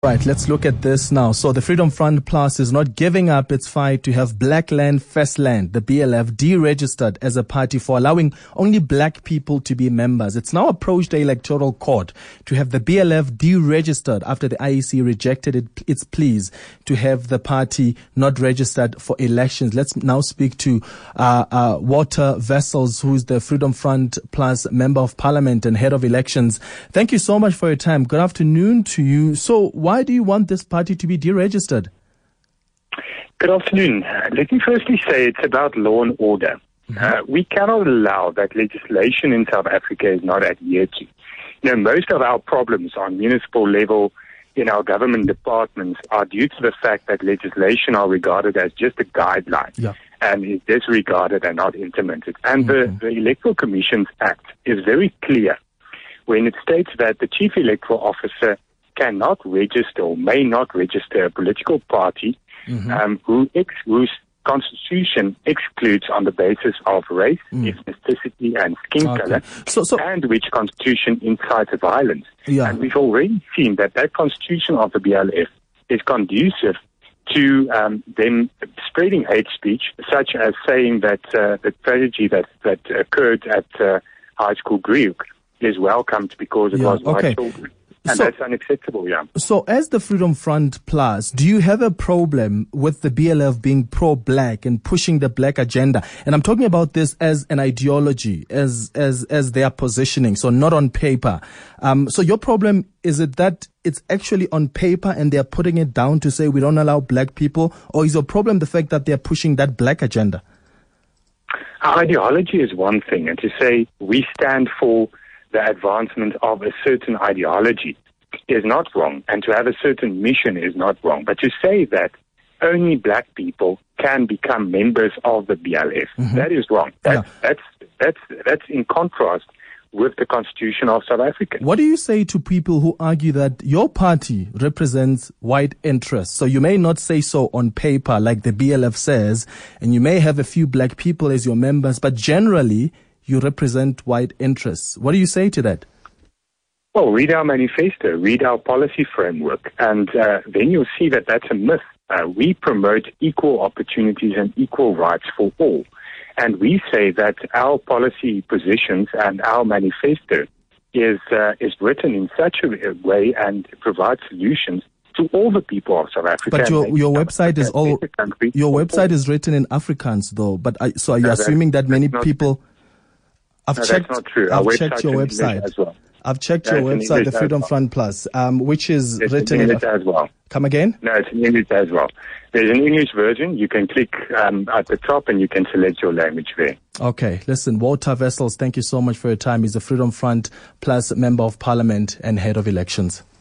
Right, let's look at this now. So the Freedom Front Plus is not giving up its fight to have Black Land First Land, the BLF, deregistered as a party for allowing only black people to be members. It's now approached the Electoral Court to have the BLF deregistered after the IEC rejected its pleas to have the party not registered for elections. Let's now speak to Walter Wessels, who's the Freedom Front Plus Member of Parliament and Head of Elections. Thank you so much for your time. Good afternoon to you. So why do you want this party to be deregistered? Good afternoon. Let me firstly say it's about law and order. We cannot allow that legislation in South Africa is not adhered to. Most of our problems on municipal level in our government departments are due to the fact that legislation are regarded as just a guideline and is disregarded and not implemented. And the Electoral Commissions Act is very clear when it states that the Chief Electoral Officer cannot register or may not register a political party whose constitution excludes on the basis of race, ethnicity, and skin color, and which constitution incites violence. And we've already seen that constitution of the BLF is conducive to them spreading hate speech, such as saying that the tragedy that occurred at High School Griek is welcomed because it was white children. And that's unacceptable, So as the Freedom Front Plus, do you have a problem with the BLF being pro-black and pushing the black agenda? And I'm talking about this as an ideology, as their positioning, so not on paper. So your problem, is it that it's actually on paper and they're putting it down to say we don't allow black people? Or is your problem the fact that they're pushing that black agenda? Our ideology is one thing, and to say we stand for the advancement of a certain ideology is not wrong, and to have a certain mission is not wrong. But to say that only black people can become members of the BLF, that is wrong. That's in contrast with the Constitution of South Africa. What do you say to people who argue that your party represents white interests? So you may not say so on paper like the BLF says, and you may have a few black people as your members, but generally you represent white interests. What do you say to that? Well, read our manifesto, read our policy framework, and then you'll see that that's a myth. We promote equal opportunities and equal rights for all. And we say that our policy positions and our manifesto is written in such a way and provides solutions to all the people of South Africa. But your website is written in Afrikaans, though. But so are you assuming that many people? That's not true. I've checked your website as well. I've checked your website, the Freedom Front Plus, which is written in English as well. Come again? No, it's in English as well. There's an English version. You can click at the top and you can select your language there. Okay. Listen, Walter Wessels, thank you so much for your time. He's the Freedom Front Plus Member of Parliament and Head of Elections.